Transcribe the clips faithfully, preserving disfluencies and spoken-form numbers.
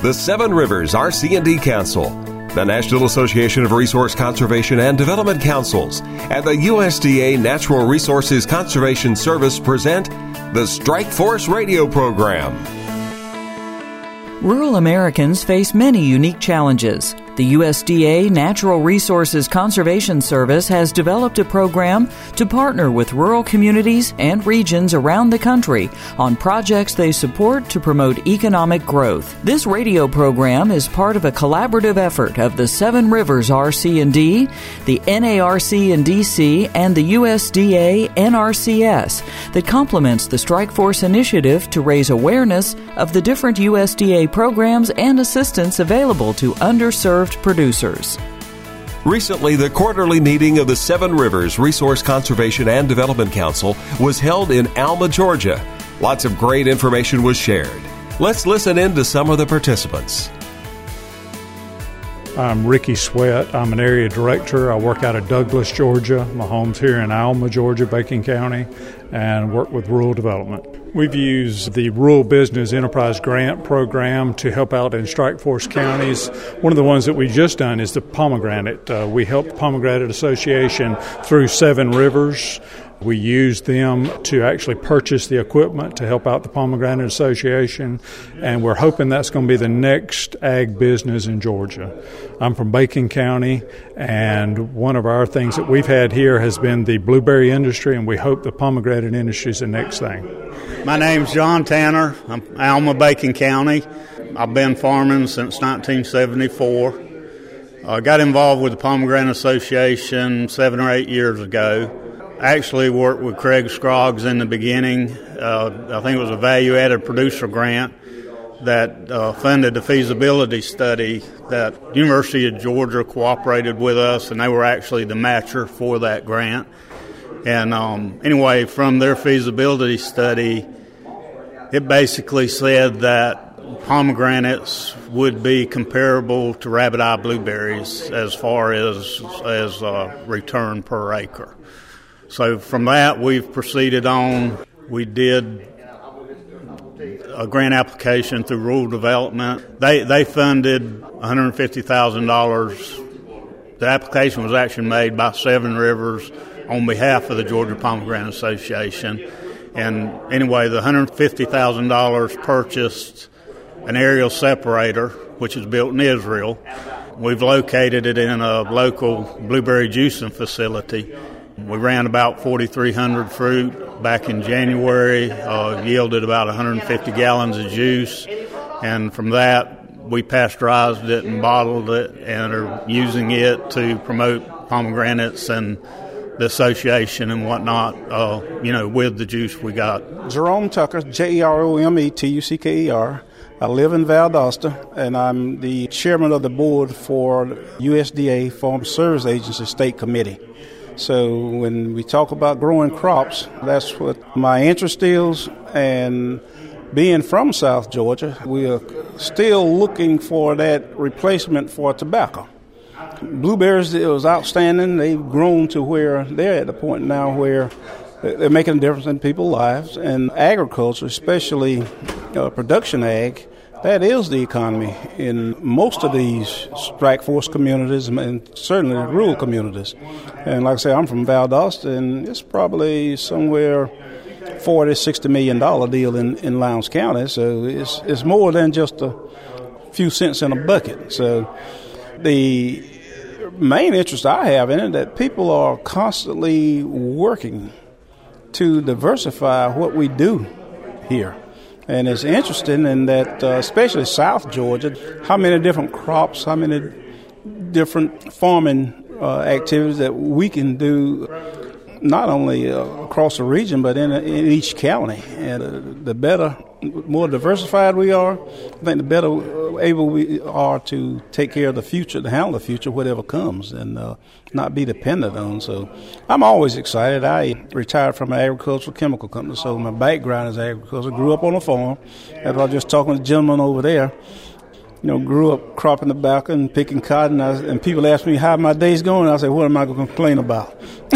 the Seven Rivers R C and D Council, the National Association of Resource Conservation and Development Councils, and the U S D A Natural Resources Conservation Service present the Strike Force radio program. Rural Americans face many unique challenges. The U S D A Natural Resources Conservation Service has developed a program to partner with rural communities and regions around the country on projects they support to promote economic growth. This radio program is part of a collaborative effort of the Seven Rivers R C and D, the N A R C and D C, and the U S D A N R C S that complements the Strike Force initiative to raise awareness of the different U S D A programs and assistance available to underserved producers. Recently, the quarterly meeting of the Seven Rivers Resource Conservation and Development Council was held in Alma, Georgia. Lots of great information was shared. Let's listen in to some of the participants. I'm Ricky Sweat. I'm an area director. I work out of Douglas, Georgia. My home's here in Alma, Georgia, Bacon County, and work with rural development. We've used the Rural Business Enterprise Grant Program to help out in Strike Force counties. One of the ones that we just done is the Pomegranate. Uh, we helped Pomegranate Association through Seven Rivers. We used them to actually purchase the equipment to help out the Pomegranate Association, and we're hoping that's going to be the next ag business in Georgia. I'm from Bacon County, and one of our things that we've had here has been the blueberry industry, and we hope the pomegranate industry is the next thing. My name's John Tanner. I'm Alma, Bacon County. I've been farming since nineteen seventy-four. I got involved with the Pomegranate Association seven or eight years ago. I actually worked with Craig Scroggs in the beginning. Uh, I think it was a value-added producer grant that uh, funded the feasibility study that University of Georgia cooperated with us, and they were actually the matcher for that grant. And um, anyway, from their feasibility study, it basically said that pomegranates would be comparable to rabbit-eye blueberries as far as, as uh, return per acre. So from that, we've proceeded on. We did a grant application through Rural Development. They they funded one hundred fifty thousand dollars. The application was actually made by Seven Rivers on behalf of the Georgia Pomegranate Association. And anyway, the one hundred fifty thousand dollars purchased an aerial separator, which is built in Israel. We've located it in a local blueberry juicing facility. We ran about forty-three hundred fruit back in January, uh, yielded about one hundred fifty gallons of juice, and from that we pasteurized it and bottled it and are using it to promote pomegranates and the association and whatnot, uh, you know, with the juice we got. Jerome Tucker, J E R O M E T U C K E R. I live in Valdosta, and I'm the chairman of the board for U S D A Farm Service Agency State Committee. So when we talk about growing crops, that's what my interest is. And being from South Georgia, we are still looking for that replacement for tobacco. Blueberries, it was outstanding. They've grown to where they're at the point now where they're making a difference in people's lives. And agriculture, especially uh, production ag, that is the economy in most of these Strike Force communities and certainly rural communities. And like I say, I'm from Valdosta, and it's probably somewhere forty, sixty million dollar deal in, in Lowndes County. So it's it's more than just a few cents in a bucket. So the main interest I have in it that people are constantly working to diversify what we do here. And it's interesting in that, uh, especially South Georgia, how many different crops, how many different farming uh, activities that we can do, not only uh, across the region, but in, in each county. And uh, the better, more diversified we are, I think the better able we are to take care of the future, to handle the future, whatever comes, and uh, not be dependent on. So I'm always excited. I retired from an agricultural chemical company, so my background is agriculture. Grew up on a farm. As I was just talking to the gentleman over there, you know, grew up cropping tobacco and picking cotton. I, and people ask me how my day's going. I say, what am I going to complain about?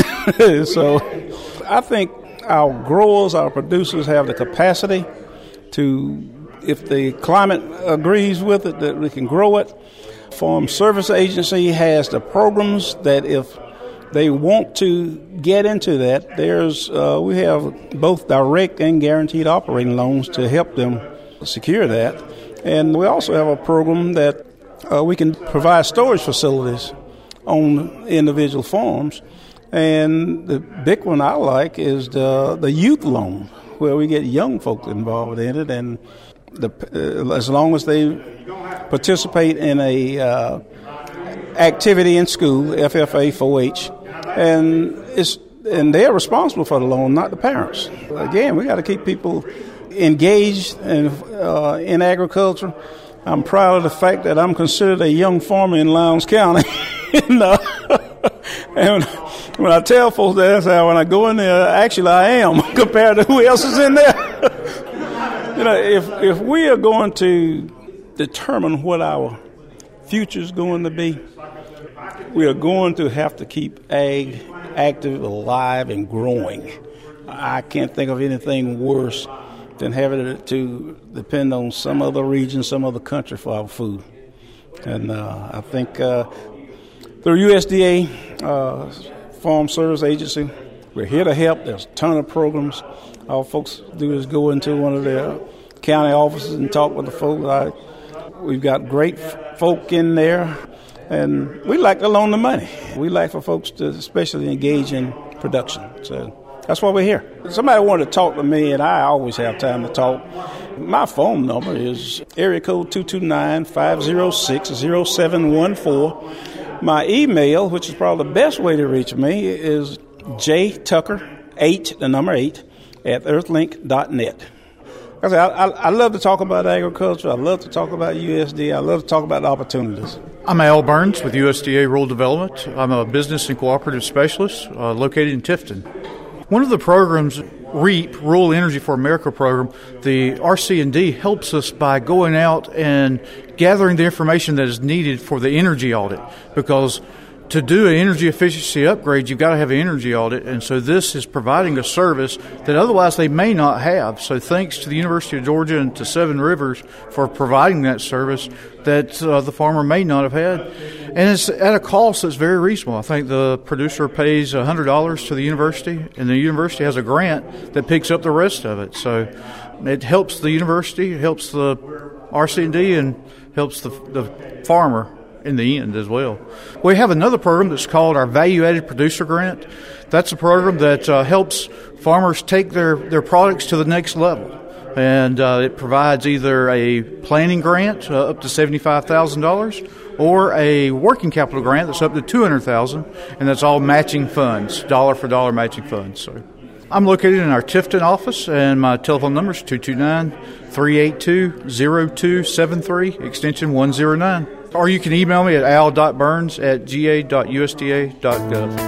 So I think our growers, our producers have the capacity to if the climate agrees with it, that we can grow it. Farm Service Agency has the programs that if they want to get into that, there's uh, we have both direct and guaranteed operating loans to help them secure that. And we also have a program that uh, we can provide storage facilities on individual farms. And the big one I like is the, the youth loan, where we get young folks involved in it, and the, uh, as long as they participate in a uh, activity in school, F F A, four H, and it's and they're responsible for the loan, not the parents. Again, we got to keep people engaged in, uh, in agriculture. I'm proud of the fact that I'm considered a young farmer in Lowndes County. and, uh, and when I tell folks that, that's how when I go in there, actually I am compared to who else is in there. You know, if if we are going to determine what our future is going to be, we are going to have to keep ag active, alive, and growing. I can't think of anything worse than having to depend on some other region, some other country for our food. And uh, I think uh, through U S D A, uh, Farm Service Agency, we're here to help. There's a ton of programs. All folks do is go into one of their county offices and talk with the folks. I, we've got great f- folk in there, and we like to loan the money. We like for folks to especially engage in production. So that's why we're here. Somebody wanted to talk to me, and I always have time to talk. My phone number is area code two two nine, five oh six, oh seven one four. My email, which is probably the best way to reach me, is jtucker eight, the number eight, at earthlink dot net. I, I, I love to talk about agriculture. I love to talk about U S D A. I love to talk about opportunities. I'm Al Burns with U S D A Rural Development. I'm a business and cooperative specialist uh, located in Tifton. One of the programs, REAP, Rural Energy for America program, the R C and D helps us by going out and gathering the information that is needed for the energy audit, because to do an energy efficiency upgrade, you've got to have an energy audit, and so this is providing a service that otherwise they may not have. So thanks to the University of Georgia and to Seven Rivers for providing that service that uh, the farmer may not have had. And it's at a cost that's very reasonable. I think the producer pays one hundred dollars to the university, and the university has a grant that picks up the rest of it. So it helps the university, it helps the R C and D, and helps the, the farmer in the end as well. We have another program that's called our Value-Added Producer Grant. That's a program that uh, helps farmers take their, their products to the next level. And uh, it provides either a planning grant uh, up to seventy-five thousand dollars or a working capital grant that's up to two hundred thousand dollars, and that's all matching funds, dollar-for-dollar matching funds. So I'm located in our Tifton office, and my telephone number is two two nine, three eight two, oh two seven three, extension one oh nine. Or you can email me at al dot burns at g a dot u s d a dot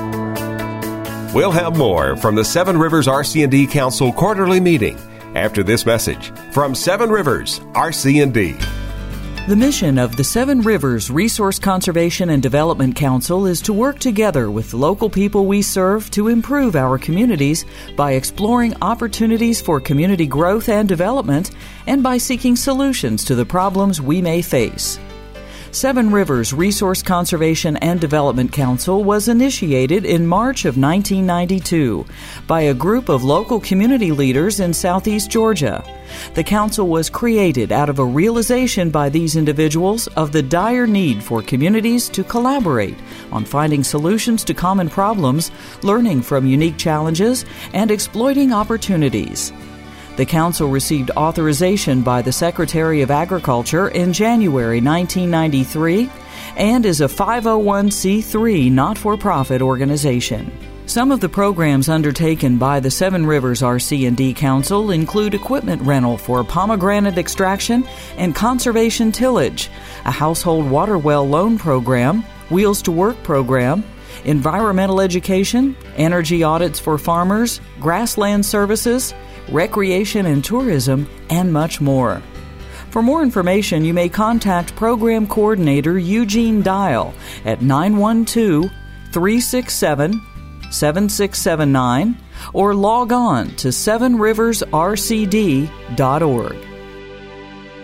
gov. We'll have more from the Seven Rivers R C and D Council quarterly meeting after this message from Seven Rivers R C and D. The mission of the Seven Rivers Resource Conservation and Development Council is to work together with the local people we serve to improve our communities by exploring opportunities for community growth and development, and by seeking solutions to the problems we may face. Seven Rivers Resource Conservation and Development Council was initiated in March of nineteen ninety-two by a group of local community leaders in southeast Georgia. The council was created out of a realization by these individuals of the dire need for communities to collaborate on finding solutions to common problems, learning from unique challenges, and exploiting opportunities. The council received authorization by the Secretary of Agriculture in January nineteen ninety-three and is a five oh one c three not-for-profit organization. Some of the programs undertaken by the Seven Rivers R C and D Council include equipment rental for pomegranate extraction and conservation tillage, a household water well loan program, Wheels to Work program, environmental education, energy audits for farmers, grassland services, recreation and tourism, and much more. For more information, you may contact Program Coordinator Eugene Dial at nine one two, three six seven, seven six seven nine or log on to seven rivers r c d dot org.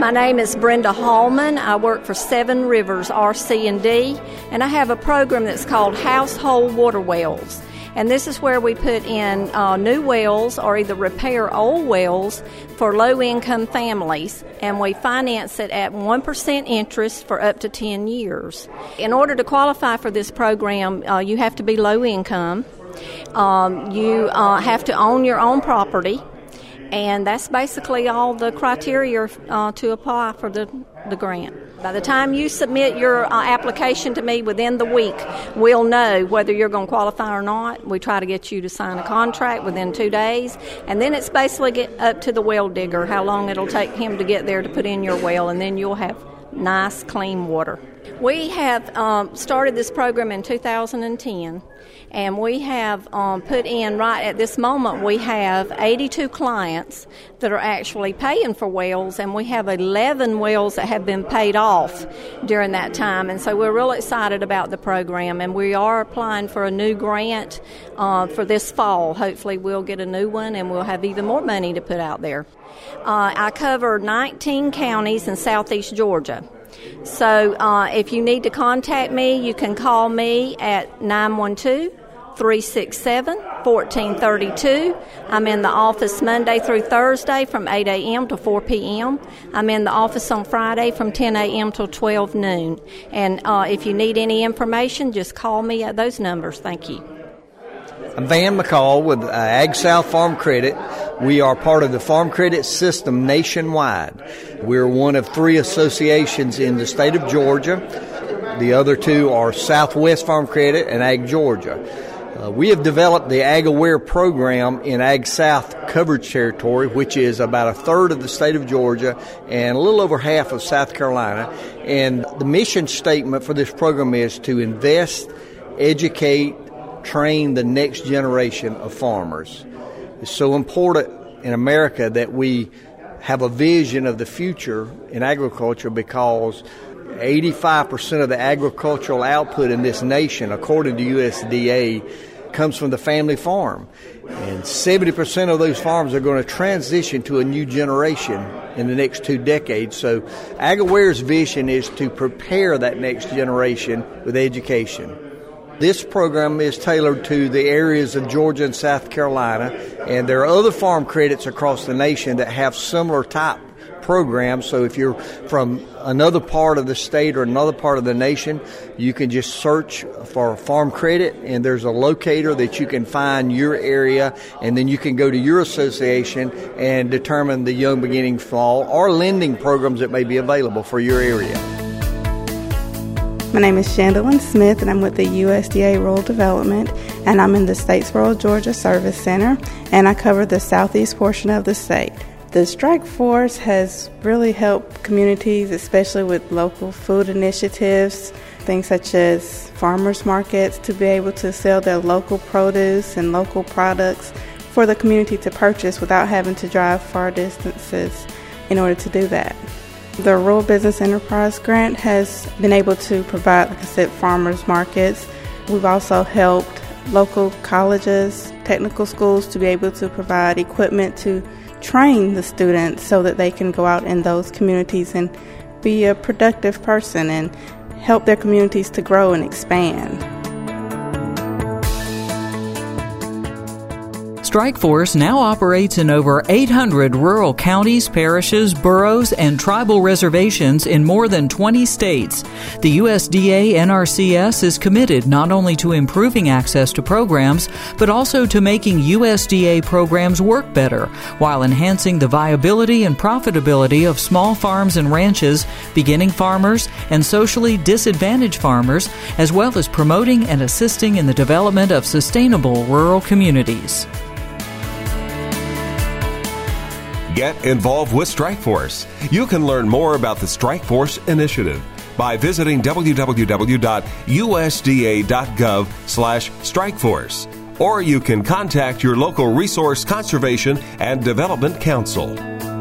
My name is Brenda Hallman. I work for Seven Rivers R C and D, and I have a program that's called Household Water Wells. And this is where we put in uh, new wells or either repair old wells for low-income families, and we finance it at one percent interest for up to ten years. In order to qualify for this program, uh, you have to be low income. Um, you uh, have to own your own property, and that's basically all the criteria uh, to apply for the, the grant. By the time you submit your uh, application to me within the week, we'll know whether you're going to qualify or not. We try to get you to sign a contract within two days, and then it's basically get up to the well digger, how long it'll take him to get there to put in your well, and then you'll have nice, clean water. We have um, started this program in two thousand ten, and we have um, put in, right at this moment, we have eighty-two clients that are actually paying for wells, and we have eleven wells that have been paid off during that time. And so we're real excited about the program, and we are applying for a new grant uh, for this fall. Hopefully we'll get a new one, and we'll have even more money to put out there. Uh, I cover nineteen counties in southeast Georgia. So uh, if you need to contact me, you can call me at nine one two, three six seven, one four three two. I'm in the office Monday through Thursday from eight a.m. to four p.m. I'm in the office on Friday from ten a.m. till twelve noon. And uh, if you need any information, just call me at those numbers. Thank you. I'm Van McCall with uh, Ag South Farm Credit. We are part of the Farm Credit System nationwide. We're one of three associations in the state of Georgia. The other two are Southwest Farm Credit and Ag Georgia. Uh, we have developed the Ag Aware program in Ag South coverage territory, which is about a third of the state of Georgia and a little over half of South Carolina. And the mission statement for this program is to invest, educate, train the next generation of farmers. It's so important in America that we have a vision of the future in agriculture, because eighty-five percent of the agricultural output in this nation, according to U S D A, comes from the family farm. And seventy percent of those farms are going to transition to a new generation in the next two decades. So AgAware's vision is to prepare that next generation with education. This program is tailored to the areas of Georgia and South Carolina, and there are other farm credits across the nation that have similar type programs. So if you're from another part of the state or another part of the nation, you can just search for farm credit, and there's a locator that you can find your area, and then you can go to your association and determine the Young Beginning Fall or lending programs that may be available for your area. My name is Chandalyn Smith, and I'm with the U S D A Rural Development, and I'm in the Statesboro, Georgia Service Center, and I cover the southeast portion of the state. The Strike Force has really helped communities, especially with local food initiatives, things such as farmers markets, to be able to sell their local produce and local products for the community to purchase without having to drive far distances in order to do that. The Rural Business Enterprise Grant has been able to provide, like I said, farmers markets. We've also helped local colleges, technical schools to be able to provide equipment to train the students so that they can go out in those communities and be a productive person and help their communities to grow and expand. Strikeforce now operates in over eight hundred rural counties, parishes, boroughs, and tribal reservations in more than twenty states. The U S D A N R C S is committed not only to improving access to programs, but also to making U S D A programs work better, while enhancing the viability and profitability of small farms and ranches, beginning farmers, and socially disadvantaged farmers, as well as promoting and assisting in the development of sustainable rural communities. Get involved with Strikeforce. You can learn more about the Strikeforce initiative by visiting w w w dot u s d a dot gov slash strikeforce, or you can contact your local Resource Conservation and Development Council.